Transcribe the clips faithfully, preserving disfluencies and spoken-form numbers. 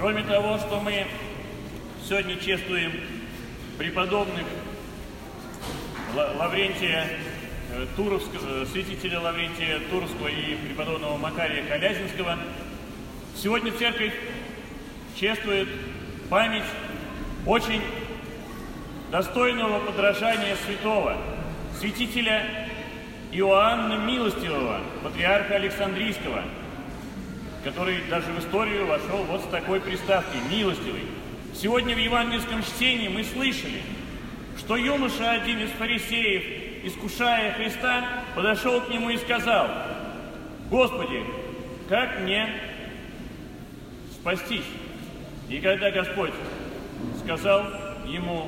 Кроме того, что мы сегодня чествуем преподобных Лаврентия Туровского, святителя Лаврентия Туровского и преподобного Макария Колязинского, сегодня церковь чествует память очень достойного подражания святого, святителя Иоанна Милостивого, патриарха Александрийского, который даже в историю вошел вот с такой приставкой «милостивый». Сегодня в евангельском чтении мы слышали, что юноша, один из фарисеев, искушая Христа, подошел к нему и сказал: «Господи, как мне спастись?» И когда Господь сказал ему,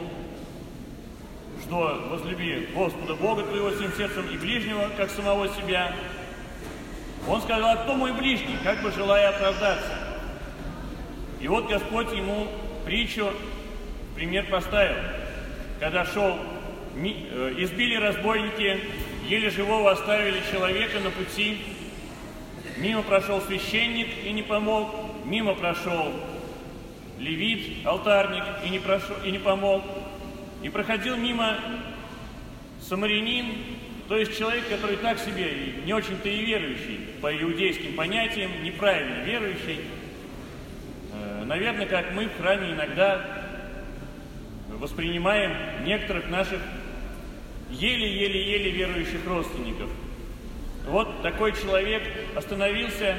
что возлюби Господа Бога твоего всем сердцем и ближнего, как самого себя, он сказал: «А кто мой ближний?» Как бы желая оправдаться. И вот Господь ему притчу, пример поставил. Когда шел, избили разбойники, еле живого оставили человека на пути, мимо прошел священник и не помог, мимо прошел левит, алтарник и не, прошел, и не помог, и проходил мимо самарянин, то есть человек, который так себе и не очень-то и верующий, по иудейским понятиям, неправильно верующий. Наверное, как мы в храме иногда воспринимаем некоторых наших еле-еле-еле верующих родственников. Вот такой человек остановился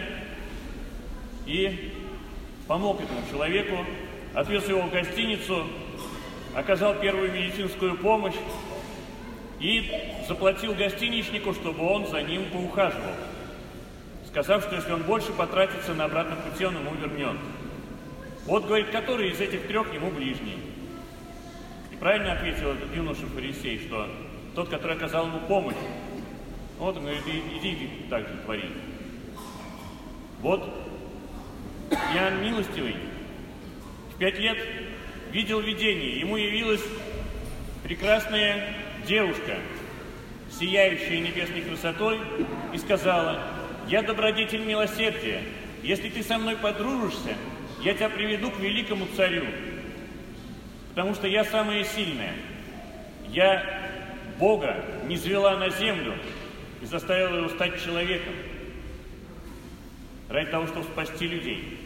и помог этому человеку, отвез его в гостиницу, оказал первую медицинскую помощь и заплатил гостиничнику, чтобы он за ним поухаживал, сказав, что если он больше потратится на обратном пути, он ему вернет. Вот, говорит, который из этих трех ему ближний? И правильно ответил этот юноша-фарисей, что тот, который оказал ему помощь. Вот он говорит: иди, иди так же твори. Вот Иоанн Милостивый в пять лет видел видение. Ему явилась прекрасная девушка, сияющая небесной красотой, и сказала: «Я добродетель милосердия. Если ты со мной подружишься, я тебя приведу к великому царю, потому что я самая сильная. Я Бога низвела на землю и заставила его стать человеком ради того, чтобы спасти людей».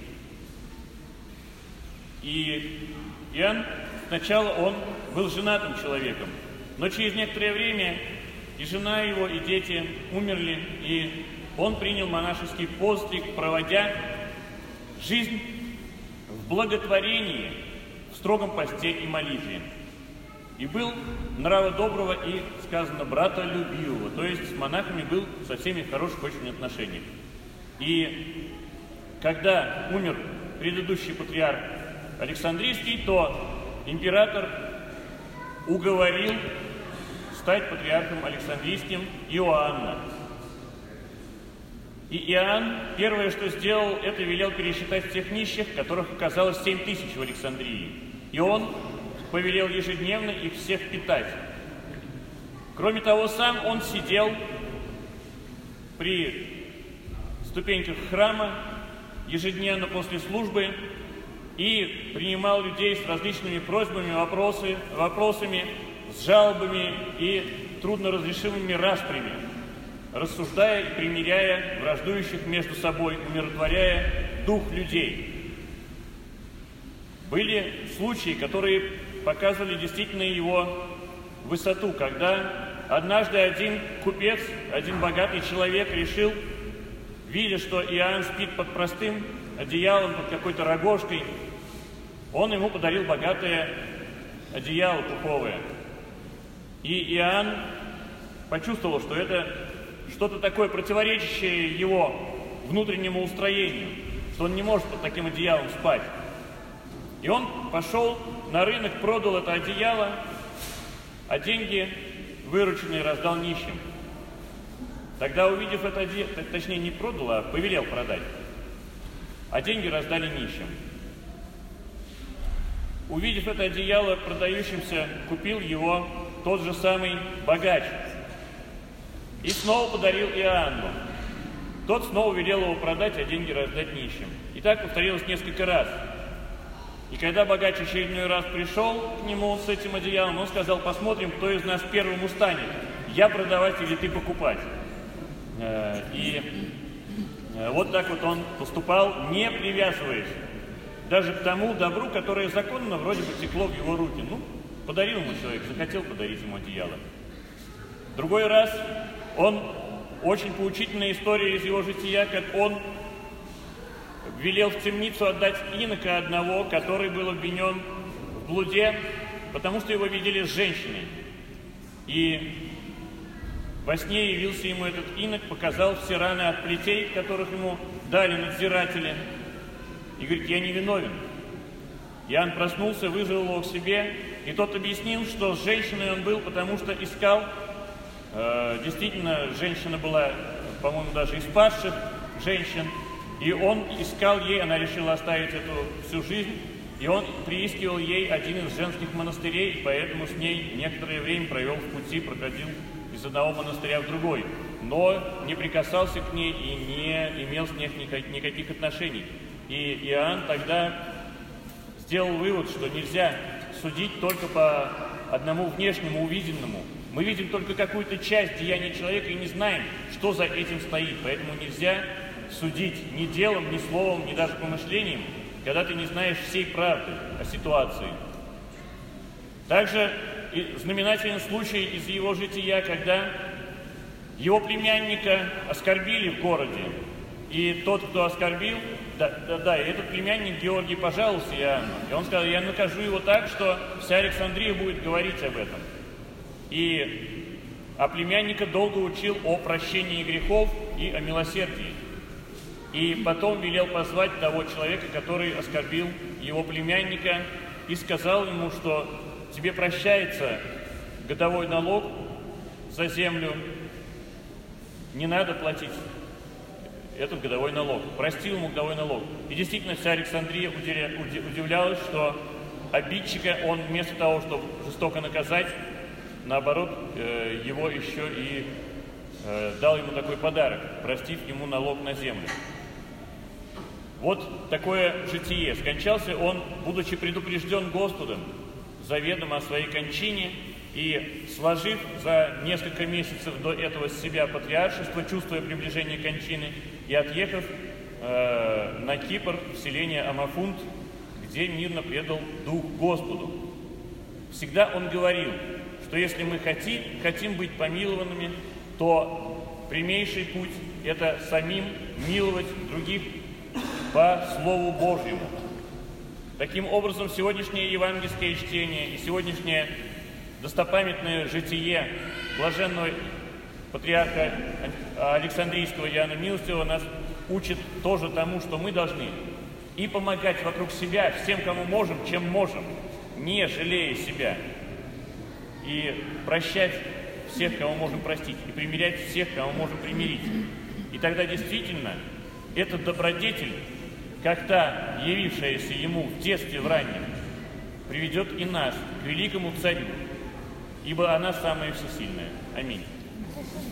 И Иоанн, сначала он был женатым человеком, но через некоторое время и жена его, и дети умерли, и он принял монашеский постриг, проводя жизнь в благотворении, в строгом посте и молитве. И был нрава доброго и, сказано, брата любивого, то есть с монахами был со всеми в хороших очень отношениях. И когда умер предыдущий патриарх Александрийский, то император уговорил стать патриархом Александрийским Иоанна. И Иоанн первое, что сделал, это велел пересчитать всех нищих, которых оказалось семь тысяч в Александрии. И он повелел ежедневно их всех питать. Кроме того, сам он сидел при ступеньках храма ежедневно после службы и принимал людей с различными просьбами, вопросы, вопросами, с жалобами и трудноразрешимыми распрями, рассуждая и примиряя враждующих между собой, умиротворяя дух людей. Были случаи, которые показывали действительно его высоту, когда однажды один купец, один богатый человек решил, видя, что Иоанн спит под простым одеялом, под какой-то рогожкой, он ему подарил богатое одеяло пуховое. И Иоанн почувствовал, что это что-то такое противоречащее его внутреннему устроению, что он не может под таким одеялом спать. И он пошел на рынок, продал это одеяло, а деньги, вырученные, раздал нищим. Тогда, увидев это одеяло, точнее не продал, а повелел продать, а деньги раздали нищим. Увидев это одеяло продающимся, купил его тот же самый богач и снова подарил Иоанну. Тот снова велел его продать, а деньги раздать нищим. И так повторилось несколько раз. И когда богач очередной раз пришел к нему с этим одеялом, он сказал: посмотрим, кто из нас первым устанет, я продавать или ты покупать. И вот так вот он поступал, не привязываясь даже к тому добру, которое законно вроде бы текло в его руки. Ну, подарил ему человек, захотел подарить ему одеяло. Другой раз он, очень поучительная история из его жития, как он велел в темницу отдать инока одного, который был обвинен в блуде, потому что его видели с женщиной. И во сне явился ему этот инок, показал все раны от плетей, которых ему дали надзиратели, и говорит: я не виновен. Иоанн проснулся, вызвал его к себе, и тот объяснил, что с женщиной он был, потому что искал, э, действительно, женщина была, по-моему, даже из падших женщин, и он искал ей, она решила оставить эту всю жизнь, и он приискивал ей один из женских монастырей, и поэтому с ней некоторое время провел в пути, проходил из одного монастыря в другой, но не прикасался к ней и не имел с ней никаких отношений. И Иоанн тогда сделал вывод, что нельзя судить только по одному внешнему увиденному. Мы видим только какую-то часть деяния человека и не знаем, что за этим стоит. Поэтому нельзя судить ни делом, ни словом, ни даже помышлением, когда ты не знаешь всей правды о ситуации. Также знаменателен случай из его жития, когда его племянника оскорбили в городе. И тот, кто оскорбил, да, да, да, и этот племянник Георгий пожаловался Иоанну. И он сказал: я накажу его так, что вся Александрия будет говорить об этом. И, а племянника долго учил о прощении грехов и о милосердии. И потом велел позвать того человека, который оскорбил его племянника, и сказал ему, что тебе прощается годовой налог за землю, не надо платить этот годовой налог. Простил ему годовой налог. И действительно вся Александрия удивлялась, что обидчика он вместо того, чтобы жестоко наказать, наоборот, его еще и дал ему такой подарок, простив ему налог на землю. Вот такое житие. Скончался он, будучи предупрежден Господом заведомо о своей кончине, и сложив за несколько месяцев до этого с себя патриаршество, чувствуя приближение кончины, и отъехав э, на Кипр, в селение Амафунт, где мирно предал дух Господу. Всегда он говорил, что если мы хотим, хотим быть помилованными, то прямейший путь – это самим миловать других по Слову Божьему. Таким образом, сегодняшнее евангельское чтение и сегодняшнее достопамятное житие блаженного патриарха Александрийского Иоанна Милостивого нас учит тоже тому, что мы должны и помогать вокруг себя всем, кому можем, чем можем, не жалея себя, и прощать всех, кого можем простить, и примирять всех, кого можем примирить. И тогда действительно этот добродетель, как та, явившаяся ему в детстве в раннем, приведет и нас к великому царю, ибо она самая всесильная. Аминь.